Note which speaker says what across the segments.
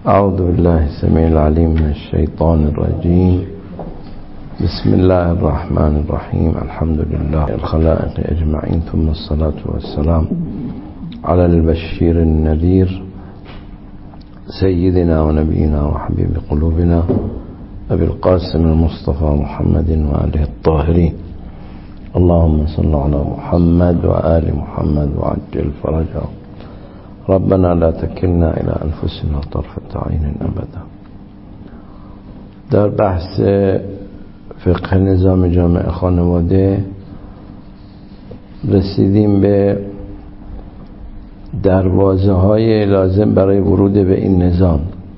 Speaker 1: اعوذ بالله السميع العليم من الشيطان الرجيم. بسم الله الرحمن الرحيم. الحمد لله الخلائق اجمعين، ثم الصلاة والسلام على البشير النذير سيدنا ونبينا وحبيب قلوبنا أبي القاسم المصطفى محمد وآله الطاهرين. اللهم صل على محمد وآل محمد وعجل فرجهم. ربنا لا تكلنا إلى أنفسنا طرفة عين أبدا. در بحث فقه نظام جامع خانواده رسیدیم به دروازه های لازم برای ورود به این نظام.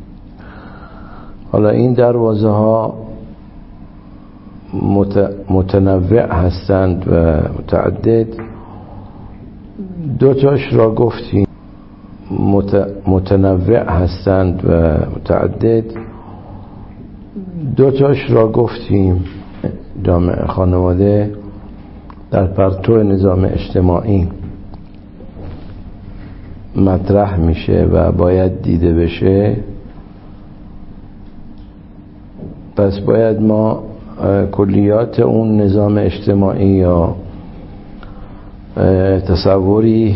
Speaker 1: حالا این دروازه ها متنوع هستند و متعدد. دو تاش را گفتیم، متنوع هستند و متعدد. دو تاش را گفتیم جامع خانواده در پرتو نظام اجتماعی مطرح میشه و باید دیده بشه. پس باید ما کلیات اون نظام اجتماعی یا تصوری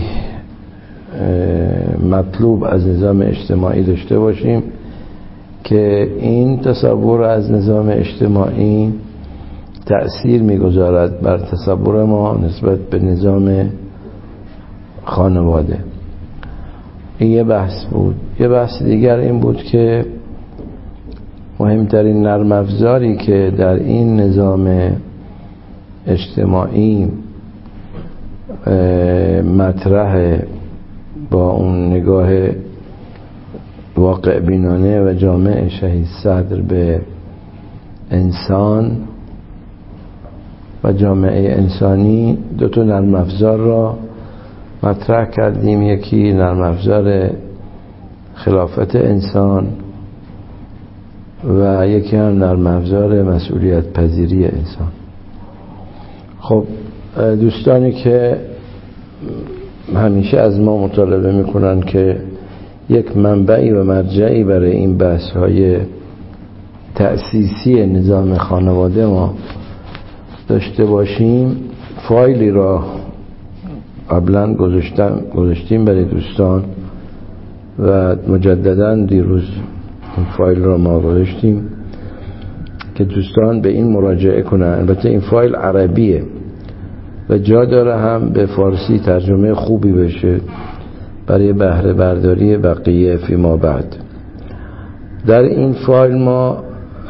Speaker 1: مطلوب از نظام اجتماعی داشته باشیم که این تصور از نظام اجتماعی تأثیر میگذارد بر تصور ما نسبت به نظام خانواده. این یه بحث بود. یه بحث دیگر این بود که مهمترین نرم افزاری که در این نظام اجتماعی مطرح با اون نگاه واقع بینانه و جامع شهید صدر به انسان و جامعه انسانی، دو تا نرم افزار را مطرح کردیم. یکی نرم افزار خلافت انسان و یکی هم نرم افزار مسئولیت پذیری انسان. خب دوستانی که همیشه از ما مطالبه میکنن که یک منبعی و مرجعی برای این بحث های تأسیسی نظام خانواده ما داشته باشیم، فایلی را قبلا گذاشتیم برای دوستان و مجددا دیروز این فایل را ما گذاشتیم که دوستان به این مراجعه کنن. البته این فایل عربیه و جا داره هم به فارسی ترجمه خوبی بشه برای بهره برداری بقیه فیما بعد. در این فایل ما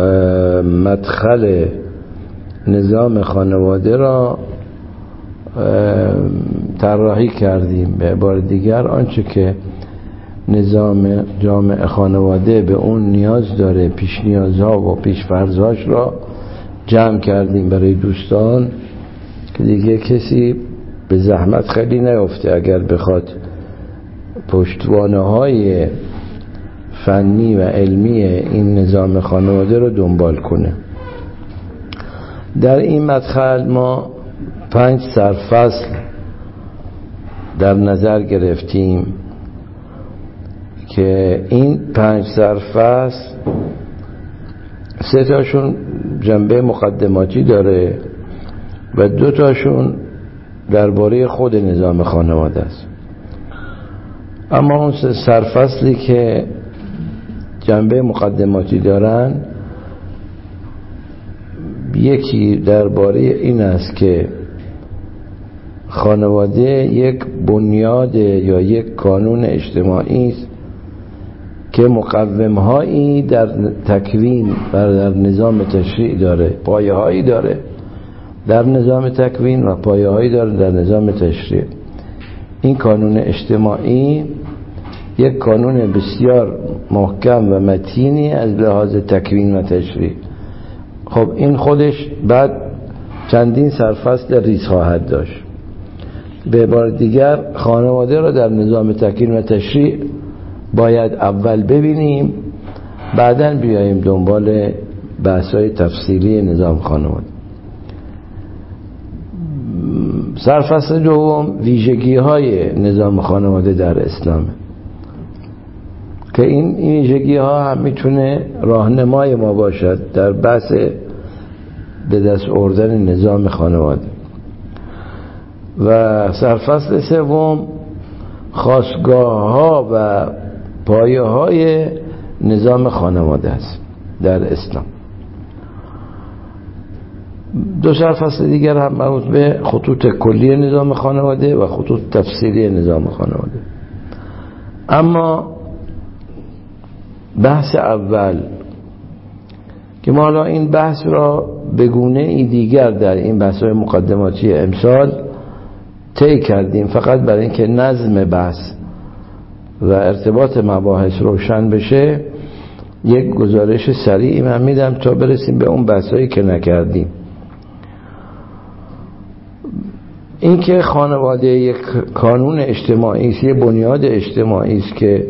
Speaker 1: مدخل نظام خانواده را طراحی کردیم. به عبارت دیگر آنچه که نظام جامع خانواده به اون نیاز داره، پیش نیازها و پیش فرضهاش را جمع کردیم برای دوستان که دیگه کسی به زحمت خیلی نیفته اگر بخواد پشتوانه های فنی و علمی این نظام خانواده رو دنبال کنه. در این مدخل ما 5 سرفصل در نظر گرفتیم که این 5 سرفصل 3 تاشون جنبه مقدماتی داره و 2 تاشون درباره خود نظام خانواده است. اما اون سرفصلی که جنبه مقدماتی دارن، یکی درباره این است که خانواده یک بنیاد یا یک کانون اجتماعی است که مقوم‌هایی در تکوین و در نظام تشریع داره، پایه‌هایی داره در نظام تکوین و پایه‌هایی داره در نظام تشریع. این کانون اجتماعی یک کانون بسیار محکم و متینی از لحاظ تکوین و تشریع. خب این خودش بعد چندین سرفصل ریز خواهد داشت. به عبارت دیگر خانواده را در نظام تکوین و تشریع باید اول ببینیم، بعداً بیاییم دنبال بحث‌های تفصیلی نظام خانواده. سرفصل دوم ویژگی‌های نظام خانواده در اسلام. که این ویژگی ها هم میتونه راهنمای ما باشد در بحث به دست آوردن نظام خانواده. و سرفصل سوم خاستگاه ها و پایه های نظام خانواده است در اسلام. دو سرفصل دیگر هم مربوط به خطوط کلی نظام خانواده و خطوط تفصیلی نظام خانواده. اما بحث اول که ما حالا این بحث را به گونه ای دیگر در این بحث‌های مقدماتی امسال طی کردیم، فقط برای اینکه نظم بحث و ارتباط مباحث روشن بشه یک گزارش سریعی من میدم تا برسیم به اون بحثایی که نکردیم. این که خانواده یک کانون اجتماعی است، یک بنیاد اجتماعی است که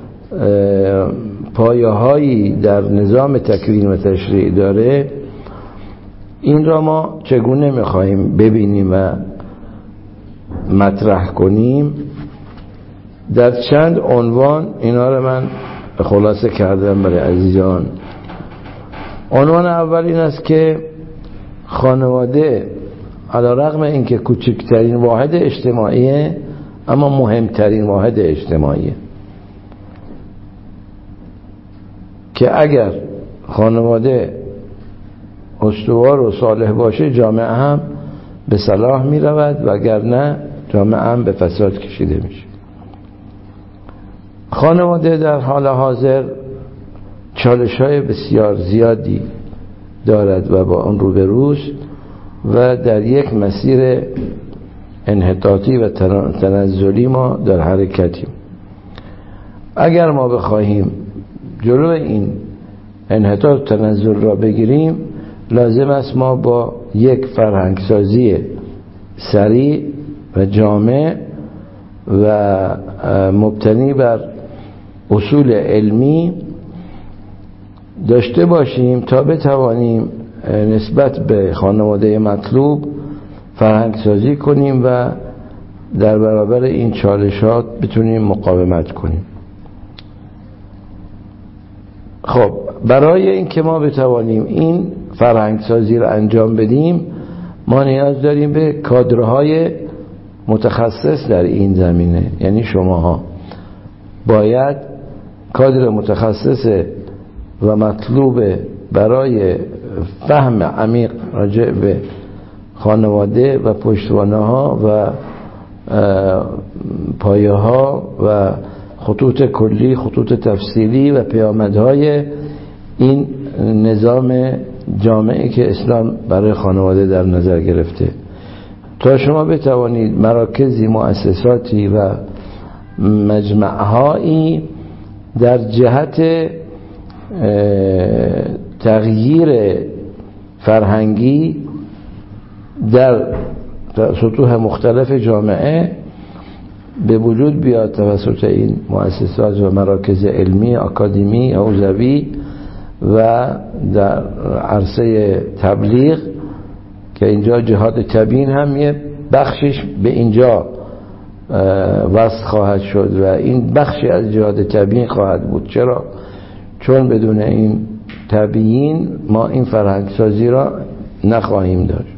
Speaker 1: پایه‌هایی در نظام تکوین و تشریع داره، این را ما چگونه می‌خواهیم ببینیم و مطرح کنیم؟ در چند عنوان اینا رو من خلاصه کردم برای عزیزان. عنوان اول این است که خانواده علیرغم اینکه کوچکترین واحد اجتماعیه اما مهمترین واحد اجتماعیه، که اگر خانواده استوار و صالح باشه جامعه هم به صلاح می رود و اگر نه جامعه هم به فساد کشیده میشه. خانواده در حال حاضر چالش‌های بسیار زیادی دارد و با آن روبروست و در یک مسیر انحطاطی و تنزلی ما در حرکتیم. اگر ما بخواهیم جلو این انحطاط و تنزل را بگیریم، لازم است ما با یک فرهنگسازی سریع و جامع و مبتنی بر اصول علمی داشته باشیم تا بتوانیم نسبت به خانواده مطلوب فرهنگسازی کنیم و در برابر این چالشات بتونیم مقاومت کنیم. خب برای اینکه ما بتوانیم این فرهنگسازی را انجام بدیم، ما نیاز داریم به کادرهای متخصص در این زمینه. یعنی شماها باید کادر متخصص و مطلوب برای فهم عمیق راجع به خانواده و پشتوانه‌ها و پایه‌ها و خطوط کلی، خطوط تفصیلی و پیامدهای این نظام جامعی که اسلام برای خانواده در نظر گرفته، تا شما بتوانید مراکزی، مؤسساتی و مجمعهایی در جهت تغییر فرهنگی در سطوح مختلف جامعه به وجود بیاد توسط این مؤسسات و مراکز علمی، اکادمی، حوزوی و در عرصه تبلیغ که اینجا جهاد تبیین هم یه بخشش به اینجا وصل خواهد شد و این بخشی از جهاد تبیین خواهد بود. چرا؟ چون بدون این تبیین ما این فرهنگسازی را نخواهیم داشت.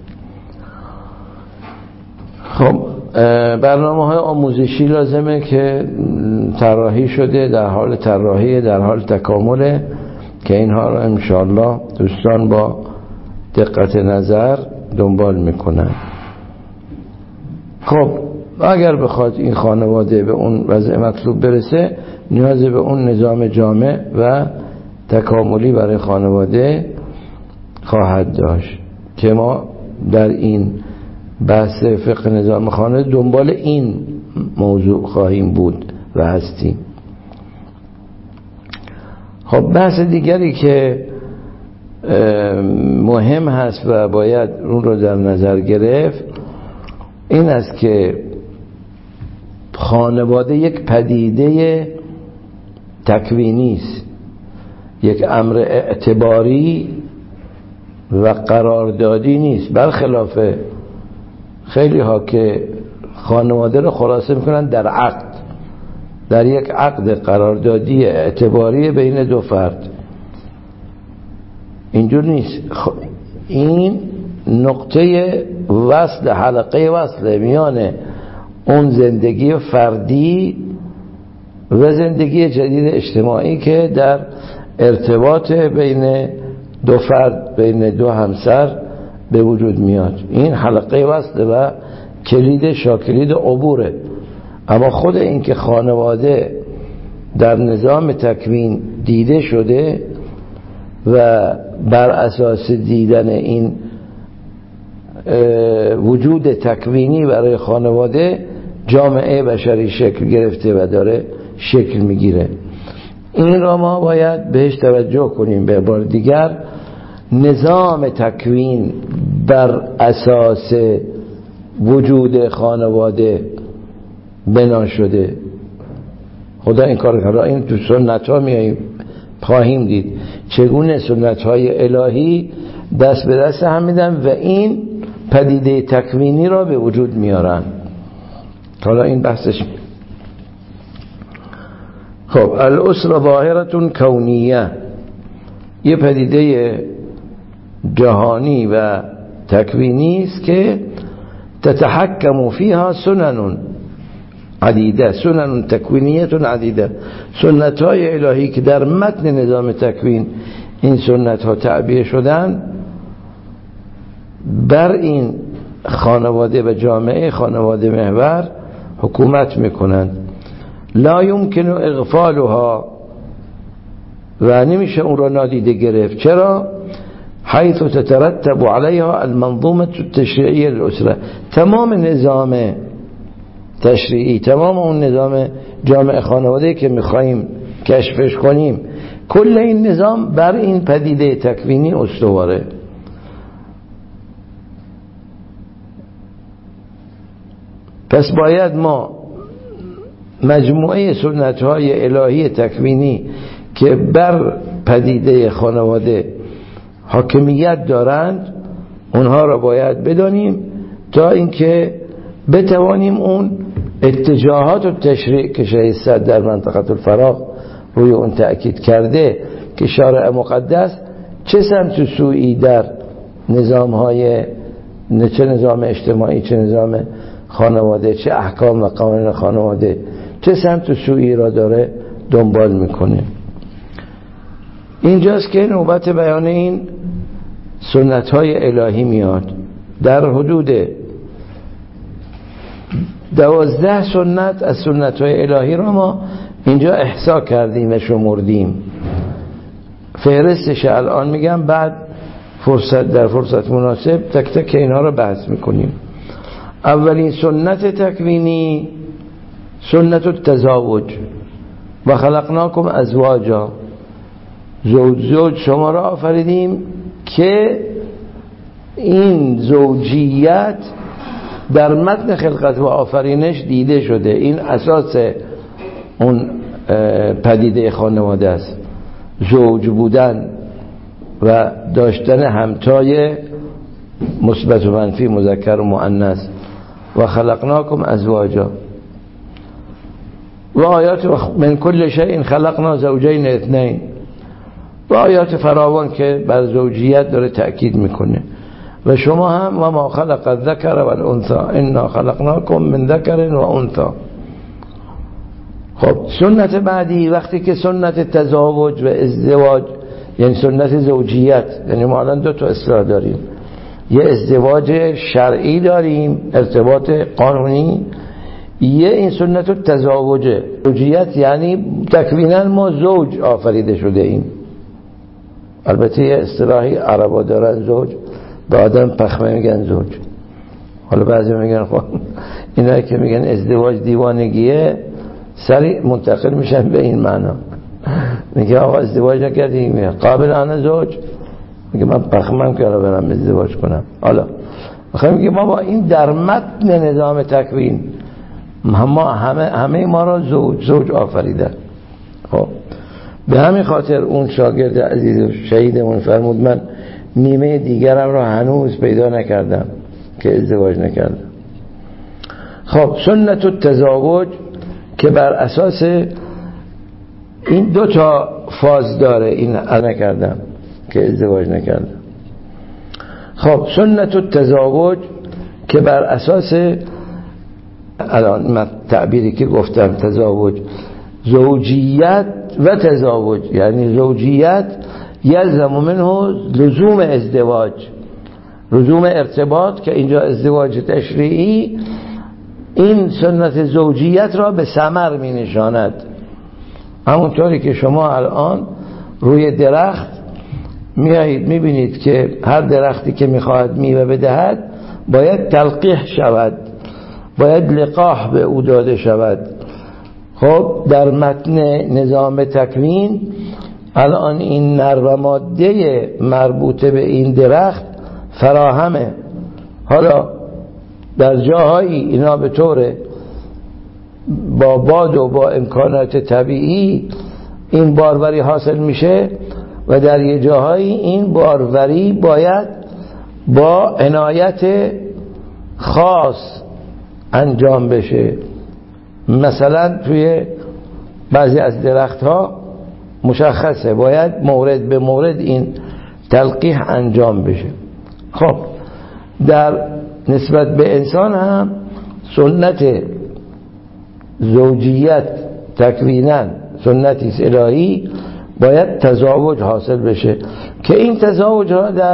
Speaker 1: خب برنامه‌های آموزشی لازمه که طراحی شده، در حال طراحی، در حال تکامله، که اینها را انشاءالله دوستان با دقت نظر دنبال میکنن. خب اگر بخواد این خانواده به اون وضع مطلوب برسه، نیاز به اون نظام جامع و تکاملی برای خانواده خواهد داشت که ما در این بحث فقه نظام خانواده دنبال این موضوع خواهیم بود و هستیم. خب بحث دیگری که مهم هست و باید اون رو در نظر گرفت این است که خانواده یک پدیده تکوینی است، یک امر اعتباری و قراردادی نیست، برخلاف خیلی ها که خانواده رو خلاصه میکنن در عقد. در یک عقد قراردادی اعتباری بین دو فرد. اینجور نیست. این نقطه وصل، حلقه وصل میان اون زندگی فردی و زندگی جدید اجتماعی که در ارتباط بین دو فرد، بین دو همسر به وجود میاد. این حلقه وصل و کلید شاکلید عبوره. اما خود این که خانواده در نظام تکوین دیده شده و بر اساس دیدن این وجود تکوینی برای خانواده جامعه بشری شکل گرفته و داره شکل میگیره. این را ما باید بهش توجه کنیم. به بار دیگر نظام تکوین بر اساس وجود خانواده بنا شده. خدا این کار کرده. این تو سنت ها میاییم خواهیم دید چگونه سنت های الهی دست به دست هم میدن و این پدیده تکوینی را به وجود میارن. حالا این بحثش. خب الاسره ظاهره کونیه، یه پدیده جهانی و تکوینی است که تتحکم فيها سنن عدیده، سنن تکوینیه عدیده، سنت های الهی که در متن نظام تکوین این سنت ها تعبیه شدن بر این خانواده و جامعه خانواده محور حکومت میکنند. لا يمكن اغفالها، و نمیشه اون را نادیده گرفت. چرا؟ حيث تترتب عليها المنظومه التشريعيه للاسره، تمام نظام تشریعی، تمام اون نظام جامعه خانواده که میخواییم کشفش کنیم، کل این نظام بر این پدیده تکوینی استواره. پس باید ما مجموعه سنت های الهی تکوینی که بر پدیده خانواده حاکمیت دارند اونها را باید بدانیم تا اینکه بتوانیم اون اتجاهات و تشریع که شیخ صدر در منطقه الفراغ روی اون تأکید کرده که شارع مقدس چه سمت سویی در نظام های، چه نظام اجتماعی، چه نظام خانواده، چه احکام و قوانین خانواده، چه سمت سویی را داره دنبال میکنه. اینجاست که نوبت بیان این سنت های الهی میاد. در حدود 12 سنت از سنت های الهی را ما اینجا احصا کردیم و شمردیم. فهرستش الان میگم، بعد در فرصت مناسب تک تک اینها را بحث میکنیم. اولین سنت تکوینی سنت التزاوج و خلقناکم ازواجا، زوج شما را آفریدیم که این زوجیت در متن خلقت و آفرینش دیده شده. این اساس اون پدیده خانواده است، زوج بودن و داشتن همتای مثبت و منفی، مذکر و مؤنث. و خلقناکم ازواجا و آیات من کل شیء خلقنا زوجین اثنین، و آیات فراوان که بر زوجیت داره تأکید میکنه. و شما هم و ما خلق الذکر و الانثى انا خلقناکم من ذکر و انثى. خب سنت بعدی وقتی که سنت تزاوج و ازدواج، یعنی سنت زوجیت، یعنی ما الان دو تا اصطلاح داریم، یه ازدواج شرعی داریم، ارتباط قانونی، یه این سنت تزاوج زوجیت، یعنی تکوینا ما زوج آفریده شده ایم. البته یه اصطلاحی عربا دارن زوج، به آدم پخمه میگن زوج. حالا بعضی میگن خب اینایی که میگن ازدواج دیوانگیه سریع منتقل میشن به این معنا. میگه آقا ازدواج نکردیم، قابل آن زوج، میگه من پخمم که الان برم ازدواج کنم. حالا میخوایم میگه ما با این در متن نظام تکوین همه ما را زوج آفریدن. خب به همین خاطر اون شاگرد عزیز و شهیدمون فرمود من نیمه دیگرم را هنوز پیدا نکردم که ازدواج نکردم. خب سنت التزاوج که بر اساس این دو تا فاز داره. این نکردم که ازدواج نکردم. خب سنت التزاوج که بر اساس الان من تعبیری که گفتم تزاوج، زوجیت و تزاوج، یعنی زوجیت یلزم منه لزوم ازدواج، لزوم ارتباط، که اینجا ازدواج تشریعی این سنت زوجیت را به ثمر می نشاند. همونطوری که شما الان روی درخت میایید میبینید که هر درختی که میخواهد میوه بدهد باید تلقیح شود، باید لقاح به او داده شود. خب در متن نظام تکوین الان این نر و ماده مربوطه به این درخت فراهمه. حالا در جاهایی اینا به طور با باد و با امکانات طبیعی این باروری حاصل میشه و در یه جاهایی این باروری باید با عنایت خاص انجام بشه. مثلا توی بعضی از درخت ها مشخصه باید مورد به مورد این تلقیح انجام بشه. خب در نسبت به انسان هم سنت زوجیت تکویناً سنتی الهی باید تزاوج حاصل بشه که این تزاوج ها در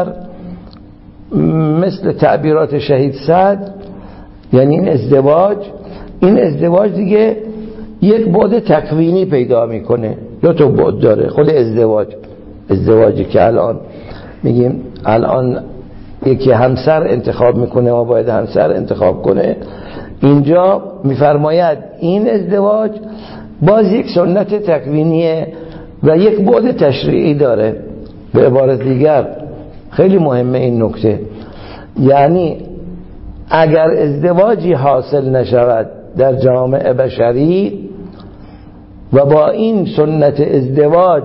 Speaker 1: مثل تعبیرات شهید سعد، یعنی این ازدواج دیگه یک بعد تکوینی پیدا میکنه. دو تا بعد داره خود ازدواجی که الان میگیم الان یکی همسر انتخاب میکنه و باید همسر انتخاب کنه. اینجا میفرماید این ازدواج باز یک سنت تکوینیه و یک بعد تشریعی داره. به عبارت دیگر خیلی مهمه این نکته، یعنی اگر ازدواجی حاصل نشود در جامعه بشری و با این سنت ازدواج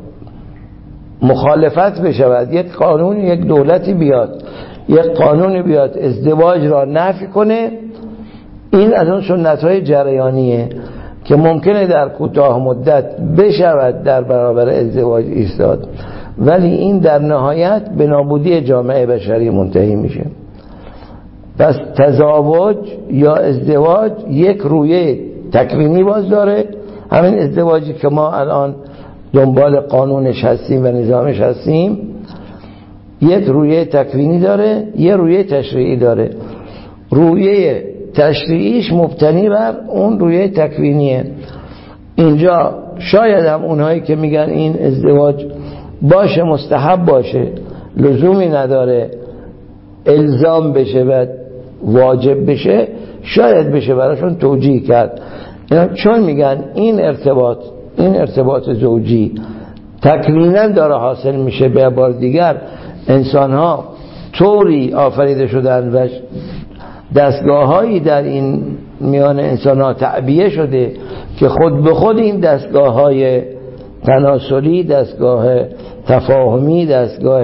Speaker 1: مخالفت بشود، یک قانون، یک دولتی بیاد یک قانون بیاد ازدواج را نفی کنه، این از اون سنت‌های جریانیه که ممکنه در کوتاه مدت بشود در برابر ازدواج ایستاد، ولی این در نهایت به نابودی جامعه بشری منتهی میشه. پس تزاوج یا ازدواج یک رویه تکوینی باز داره، همین ازدواجی که ما الان دنبال قانونش هستیم و نظامش هستیم، یک رویه تکوینی داره، یک رویه تشریعی داره. رویه تشریعیش مبتنی بر اون رویه تکوینیه. اینجا شاید هم اونهایی که میگن این ازدواج باشه مستحب باشه، لزومی نداره الزام بشه و واجب بشه، شاید بشه براشون توجیه کرد. چون میگن این ارتباط زوجی تکویناً داره حاصل میشه، به بار دیگر انسان ها طوری آفریده شدن و دستگاه‌هایی در این میان انسان ها تعبیه شده که خود به خود این دستگاه‌های تناسلی، دستگاه تفاهمی، دستگاه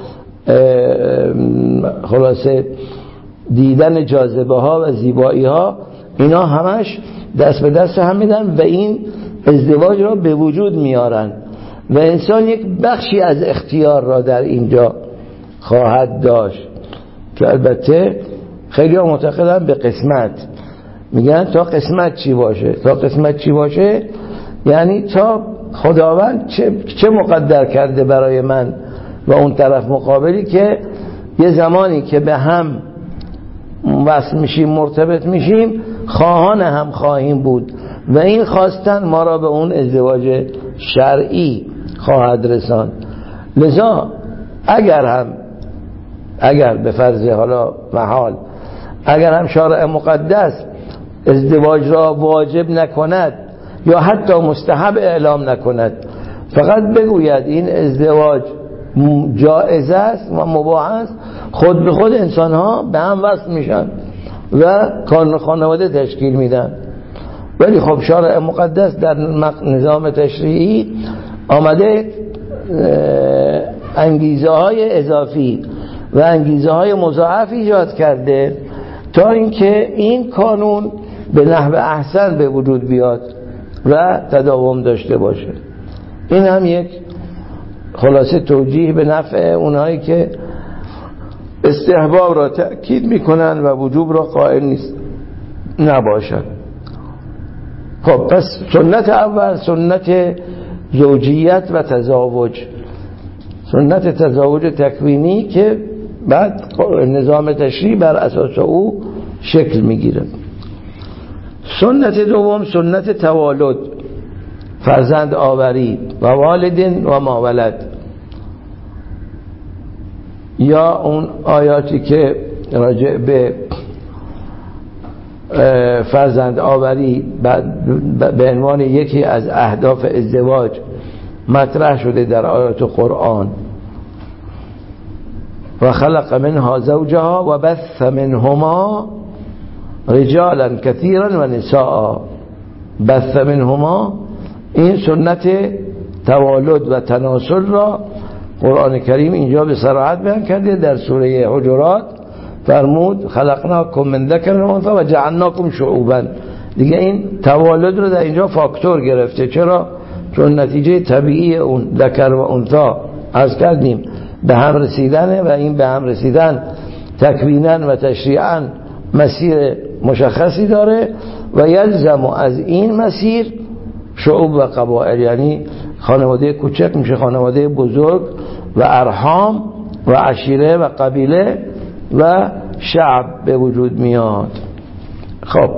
Speaker 1: خلاصه دیدن جاذبه ها و زیبایی ها، اینا همش دست به دست هم میدن و این ازدواج را به وجود میارن و انسان یک بخشی از اختیار را در اینجا خواهد داشت که البته خیلی ها معتقدن به قسمت. میگن تا قسمت چی باشه؟ تا قسمت چی باشه یعنی تا خداوند چه مقدر کرده برای من و اون طرف مقابلی که یه زمانی که به هم وصل میشیم، مرتبط میشیم، خواهان هم خواهیم بود و این خواستن ما را به اون ازدواج شرعی خواهد رساند. لذا اگر به فرض حالا محال اگر هم شارع مقدس ازدواج را واجب نکند یا حتی مستحب اعلام نکند، فقط بگوید این ازدواج جائز است و مباح است، خود به خود انسان ها به هم وصل میشن و خانواده تشکیل میدن. ولی خب شارع مقدس در نظام تشریعی آمده انگیزه های اضافی و انگیزه های مضاعف ایجاد کرده تا اینکه این قانون به نحو احسن به وجود بیاد و تداوم داشته باشه. این هم یک خلاصه توجیه به نفع اونهایی که استحباب را تأکید میکنن و وجوب را قائل نیست نباشد. خب پس سنت اول سنت زوجیت و تزاوج، سنت تزاوج تکوینی که بعد نظام تشریع بر اساس او شکل میگیره. سنت دوم سنت توالد، فرزند آوری، و والدین و ما ولد، یا اون آیاتی که راجع به فرزند آوری به عنوان یکی از اهداف ازدواج مطرح شده در آیات قرآن. و خلق منها زوجها و بث منهما رجالا كثيرا و نساء. بث منهما، این سنت توالد و تناسل را قرآن کریم اینجا به صراحت بیان کرده. در سوره حجرات فرمود خلقناکم من ذکر و انثی و جعلناکم شعوبا. دیگه این توالد رو در اینجا فاکتور گرفته. چرا؟ چون نتیجه طبیعی اون ذکر و انثی عرض کردیم به هم رسیدنه و این به هم رسیدن تکوینا و تشریعا مسیر مشخصی داره و یلزم از این مسیر شعوب و قبائل، یعنی خانواده کوچک میشه خانواده بزرگ و ارحام و عشیره و قبیله و شعب به وجود میاد. خب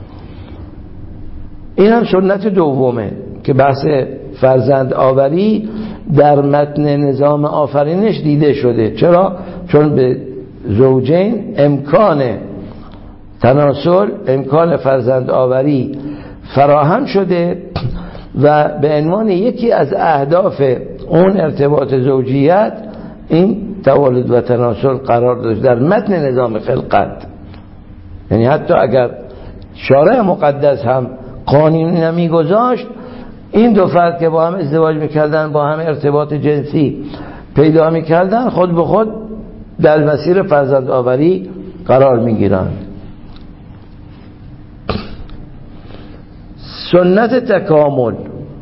Speaker 1: این هم سنت دومه که بحث فرزند آوری در متن نظام آفرینش دیده شده. چرا؟ چون به زوجین امکان تناسل، امکان فرزند آوری فراهم شده و به عنوان یکی از اهداف اون ارتباط زوجیت این توالد و تناسل قرار داشت در متن نظام خلقت. یعنی حتی اگر شارع مقدس هم قانونی نمیگذاشت، این دو فرد که با هم ازدواج میکردن، با هم ارتباط جنسی پیدا میکردن، خود به خود در مسیر فرزند آوری قرار میگیرند. سنت تکامل،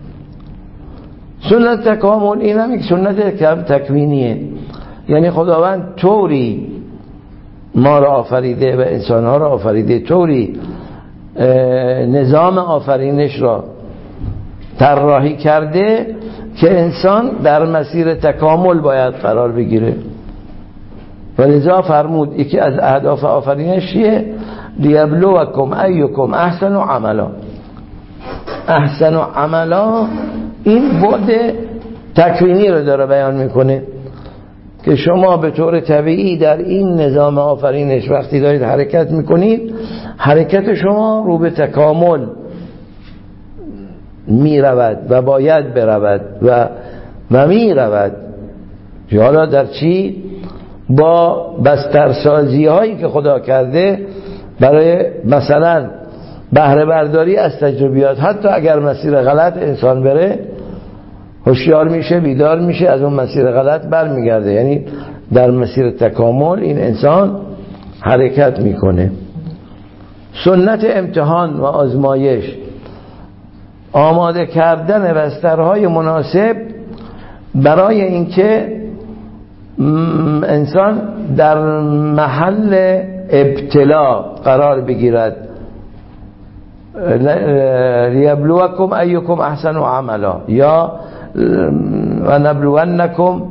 Speaker 1: سنت تکامل این هم یک سنت تکوینیه. یعنی خداوند طوری ما را آفریده و انسانها را آفریده، طوری نظام آفرینش را طراحی کرده که انسان در مسیر تکامل باید قرار بگیره. و لذا فرمود یکی از اهداف آفرینش چیه؟ لیبلوکم ایکم احسن عملا. احسن عملا این بعد تکوینی رو داره بیان میکنه که شما به طور طبیعی در این نظام آفرینش وقتی دارید حرکت میکنید، حرکت شما رو به تکامل می رود و باید برود و می رود. حالا در چی؟ با بسترسازی هایی که خدا کرده برای مثلا بهره برداری از تجربیات. حتی اگر مسیر غلط انسان بره، هوشیار میشه، بیدار میشه، از اون مسیر غلط برمیگرده. یعنی در مسیر تکامل این انسان حرکت میکنه. سنت امتحان و آزمایش، آماده کردن بسترهای مناسب برای اینکه انسان در محل ابتلا قرار بگیرد. لیبلوکم ایکم احسن عملا، یا ونبلونکم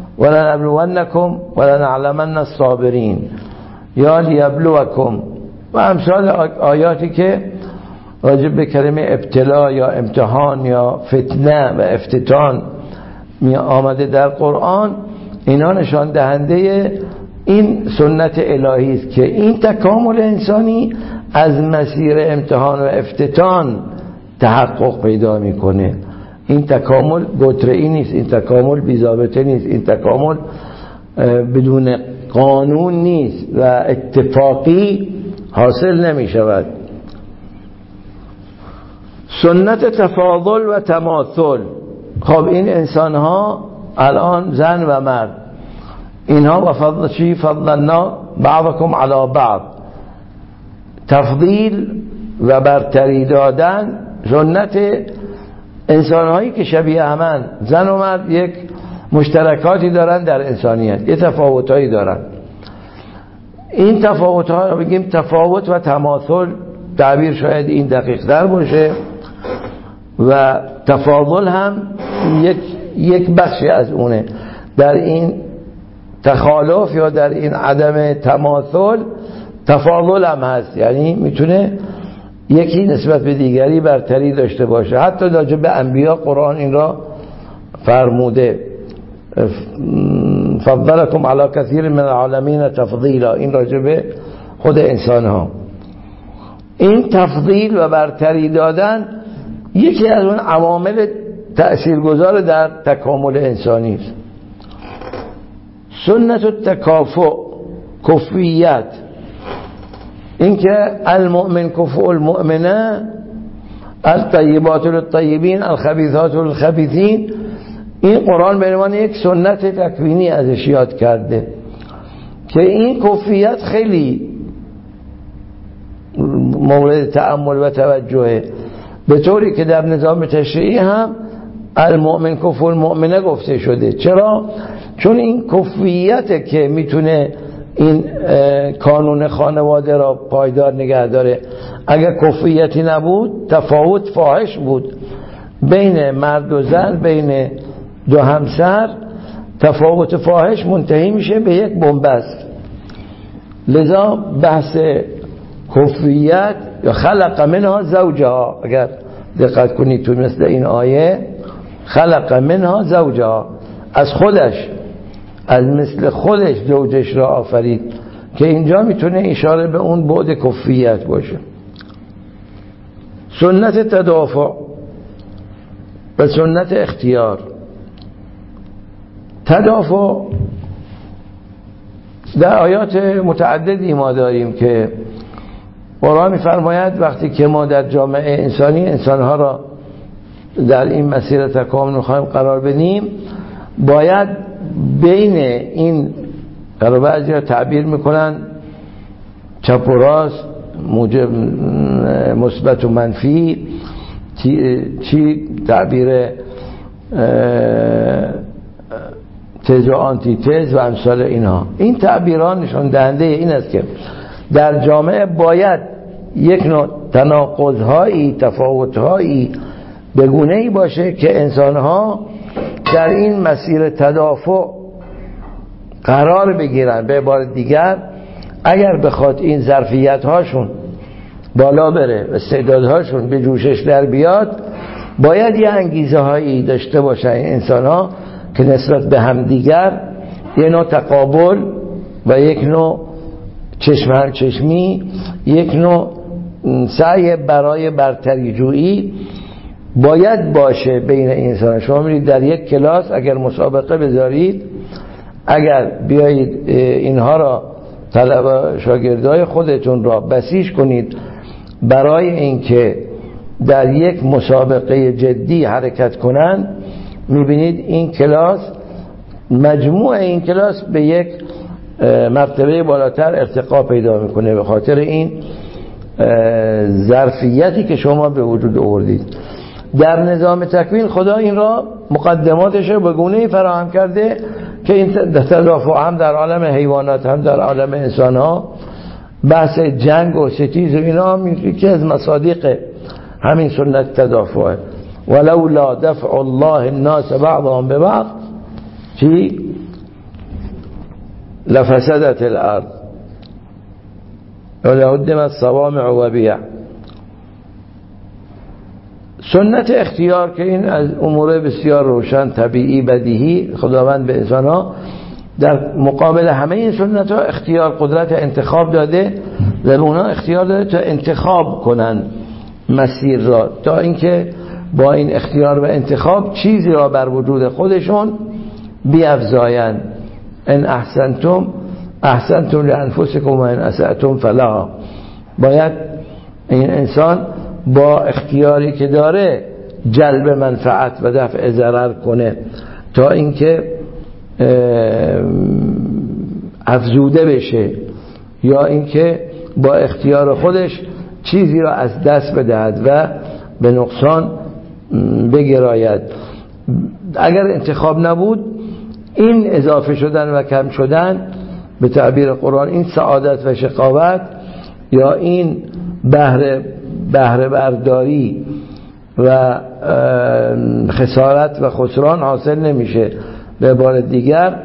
Speaker 1: ولنعلمن الصابرین، یا لیبلوکم و امثال آیاتی که راجع به کلمه ابتلا یا امتحان یا فتنه و افتتان می آمده در قرآن. اینا نشان دهنده این سنت الهی است که این تکامل انسانی از مسیر امتحان و افتتان تحقق پیدا میکنه. این تکامل گتره‌ای نیست، این تکامل بی‌ضابطه نیست، این تکامل بدون قانون نیست و اتفاقی حاصل نمی شود. سنت تفاضل و تماثل. خب این انسان ها الان زن و مرد، اینها و فضلنا بعضکم علی بعض، تفضیل و برتری دادن سنت انسانهایی که شبیه همن، زن و مرد یک مشترکاتی دارن در انسانیت، یه تفاوتایی دارن. این تفاوت‌ها رو بگیم تفاوت و تماثل، تعبیر شاید این دقیق در باشه، و تفاضل هم یک بخشی از اونه. در این تخالف یا در این عدم تماثل تفاضل هم هست، یعنی میتونه یکی نسبت به دیگری برتری داشته باشه. حتی راجع به انبیا قرآن این را فرموده، فضلکم علی کثیر من العالمین تفضیلا، این راجع به خود انسان ها. این تفضیل و برتری دادن یکی از اون عوامل تأثیرگذار در تکامل انسانی است. سنت التکافؤ، کفویت، اینکه المؤمن کفؤ المؤمنه، الطیبات للطیبین الخبیثات للخبیثین، این قرآن به عنوان یک سنت تکوینی ازش یاد کرده که این کفویت خیلی مورد تأمل و توجهه، به طوری که در نظام تشریعی هم المؤمن کفؤ المؤمنه گفته شده. چرا؟ چون این کفویت که میتونه این کانون خانواده را پایدار نگه داره. اگر کفویتی نبود تفاوت فاحش بود بین مرد و زن، بین دو همسر، تفاوت فاحش منتهی میشه به یک بنبست. لذا بحث کفویت یا خلق منها زوجها، اگر دقت کنید تو مثل این آیه، خلق منها زوجها، از خودش، از مثل خودش زوجش را آفرید، که اینجا میتونه اشاره به اون بعد کفویت باشه. سنت تدافع و سنت اختیار. تدافع در آیات متعددی ما داریم که قرآن می‌فرماید وقتی که ما در جامعه انسانی انسانها را در این مسیر تکامل می‌خوایم قرار بدیم، باید بین این، بعضی تعبیر میکنن چپ و راست، موجب مثبت و منفی، چی تعبیر تز و آنتی تز و امثال اینها. این تعبیران نشان دهنده این است که در جامعه باید یک نوع تناقض‌هایی، تفاوت‌هایی به گونه‌ای باشه که انسان‌ها در این مسیر تدافع قرار بگیرن. به عبارت دیگر، اگر بخواد این ظرفیت‌هاشون بالا بره و استعدادهاشون به جوشش در بیاد، باید یه انگیزه‌هایی داشته باشن این انسان‌ها که نسبت به همدیگر یه نوع تقابل و یک نوع چشم هم چشمی، یک نوع سعی برای برتری جویی باید باشه بین انسان. شما میرید در یک کلاس اگر مسابقه بذارید، اگر بیایید اینها را طلبه شاگردای خودتون را بسیج کنید برای اینکه در یک مسابقه جدی حرکت کنند، میبینید این کلاس، مجموع این کلاس به یک مرتبه بالاتر ارتقا پیدا میکنه به خاطر این ظرفیتی که شما به وجود آوردید. در نظام تکوین خدا این را مقدماتش رو به گونه‌ای فراهم کرده که این تدافع هم در عالم حیوانات هم در عالم انسان ها، بحث جنگ و ستیز و اینا هم یکی از مصادیق همین سنت تدافعه. ولولا دفع الله الناس بعضهم ببعض چی؟ لفسدت الارض ولهدمت صوامع و بیع. سنت اختیار که این از امور بسیار روشن، طبیعی، بدیهی خداوند به انسان‌ها در مقابل همه این سنت ها اختیار، قدرت انتخاب داده و به اونا اختیار داده تا انتخاب کنن مسیر را، تا اینکه با این اختیار و انتخاب چیزی را بر وجود خودشون بیفزایند. ان احسنتم احسنتم لانفسکم و ان اسأتم فلها. باید این انسان با اختیاری که داره جلب منفعت و دفع ضرر کنه تا اینکه افزوده بشه، یا اینکه با اختیار خودش چیزی را از دست بدهد و به نقصان بگراید. اگر انتخاب نبود، این اضافه شدن و کم شدن به تعبیر قرآن، این سعادت و شقاوت یا این بهره برداری و خسارت و خسران حاصل نمیشه. به عبارت دیگر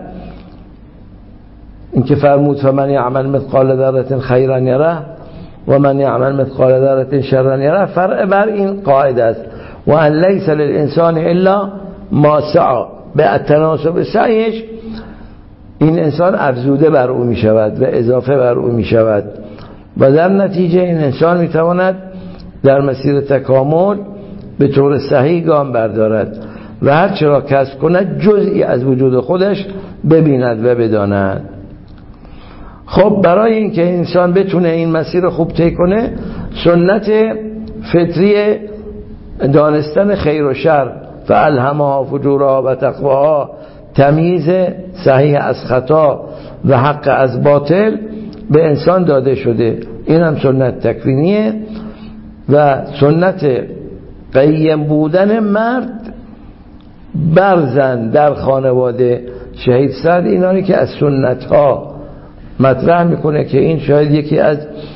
Speaker 1: این که فرمود فمن یعمل مثقال ذره خیرا یره و من یعمل مثقال ذره شرا یره، فرع بر این قاعده است و ان لیس للانسان الا ما سعی. به تناسب سعیش این انسان افزوده بر او می شود و اضافه بر او می شود و در نتیجه این انسان می تواند در مسیر تکامل به طور صحیح گام بردارد و هر چرا کسب کند جزئی از وجود خودش ببیند و بداند. خب برای اینکه انسان بتونه این مسیر خوب طی کنه، سنت فطری دانستن خیر و شر، فالهمها فجورها و تقواها، تمییز صحیح از خطا و حق از باطل به انسان داده شده. این هم سنت تکوینیه. و سنت قیم بودن مرد بر زن در خانواده شهید سعد، اینانی که از سنت ها مطرح میکنه که این شاید یکی از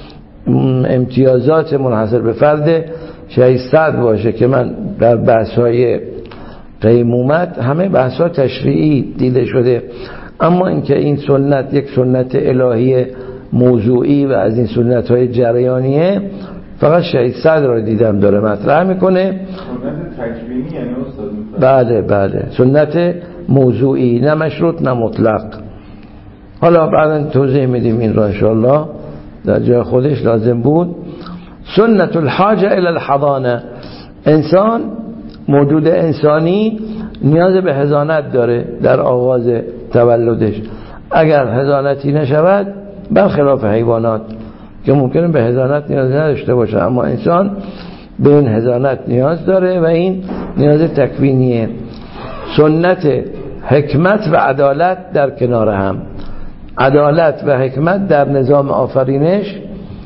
Speaker 1: امتیازات منحصر به فرد شهید سعد باشه که من در بحث‌های قیمومت همه بحث‌ها تشریعی دیده شده، اما اینکه این سنت یک سنت الهی موضوعی و از این سنت‌های جریانیه فقط شهید سعد را دیدم داره مطرح میکنه.
Speaker 2: سنت تکوینی یعنی استاد؟
Speaker 1: بله سنت موضوعی، نه مشروط نه مطلق. حالا بعدا توضیح میدیم این را انشاءالله، در جای خودش لازم بود. سنت الحاجه الى الحضانه، انسان موجود انسانی نیاز به حضانت داره در آغاز تولدش. اگر حضانتی نشود، برخلاف حیوانات که ممکنه به حضانت نیاز نداشته باشه، اما انسان به این حضانت نیاز داره و این نیاز تکوینیه. سنت حکمت و عدالت در کنار هم، عدالت و حکمت در نظام آفرینش،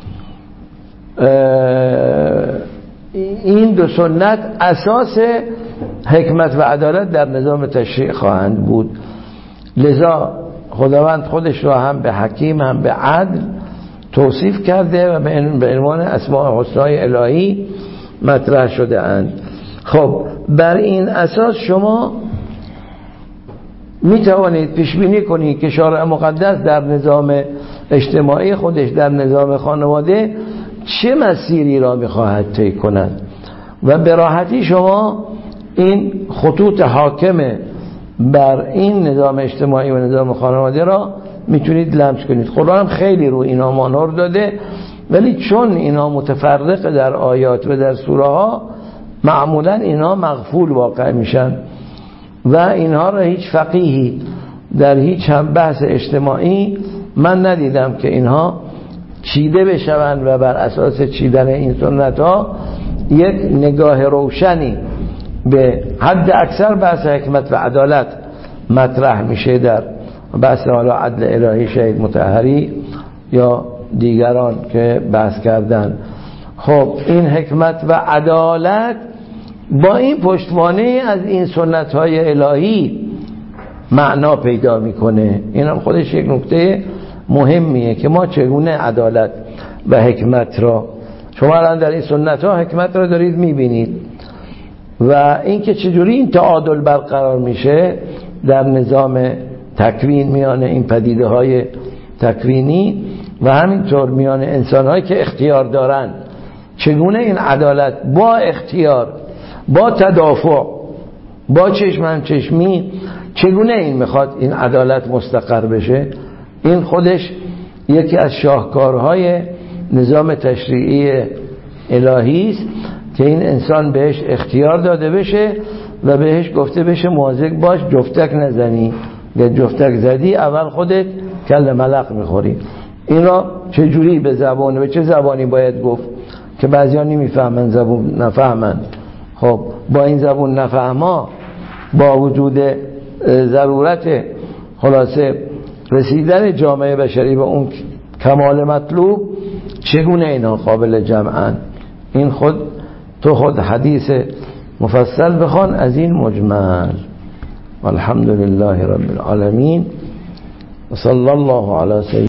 Speaker 1: این دو سنت اساس حکمت و عدالت در نظام تشریع خواهند بود. لذا خداوند خودش را هم به حکیم هم به عدل توصیف کرده و به عنوان اسماء حسنای الهی مطرح شده اند. خب بر این اساس شما می توانید پیش بینی کنید که شارع مقدس در نظام اجتماعی خودش، در نظام خانواده چه مسیری را می خواهد طی کند و به راحتی شما این خطوط حاکم بر این نظام اجتماعی و نظام خانواده را میتونید لمس کنید. قرآن خیلی رو اینا مانور داده، ولی چون اینا متفرق در آیات و در سوره ها، معمولا اینا مغفول واقع میشن و اینها را هیچ فقیهی در هیچ هم بحث اجتماعی من ندیدم که اینها چیده بشوند و بر اساس چیدن این سنت ها یک نگاه روشنی به حد اکثر بحث حکمت و عدالت مطرح میشه در بحث حالا عدل الهی شهید مطهری یا دیگران که بحث کردن. خب این حکمت و عدالت با این پشتوانه از این سنت های الهی معنا پیدا میکنه. این هم خودش یک نکته مهمیه که ما چگونه عدالت و حکمت را، شما الان در این سنت ها حکمت را دارید میبینید و این که چجوری این تعادل برقرار میشه در نظام تکوین میان این پدیده های تکوینی و همینطور میان انسان هایی که اختیار دارن، چگونه این عدالت با اختیار، با تدافع، با چشم هم چشمی، چگونه این میخواد این عدالت مستقر بشه. این خودش یکی از شاهکارهای نظام تشریعی الهی است که این انسان بهش اختیار داده بشه و بهش گفته بشه مواظب باش جفتک نزنی، یا جفتک زدی اول خودت کل ملق میخوری. این را چجوری به زبان، به چه زبانی باید گفت که بعضیان نمیفهمن، زبون نفهمن. خب با این زبون نفهما، با وجود ضرورت خلاصه رسیدن جامعه بشری به اون کمال مطلوب، چگونه اینا قابل جمعن؟ این تو خود حدیث مفصل بخوان از این مجمل. والحمد لله رب العالمین و صلی الله علی سیدنا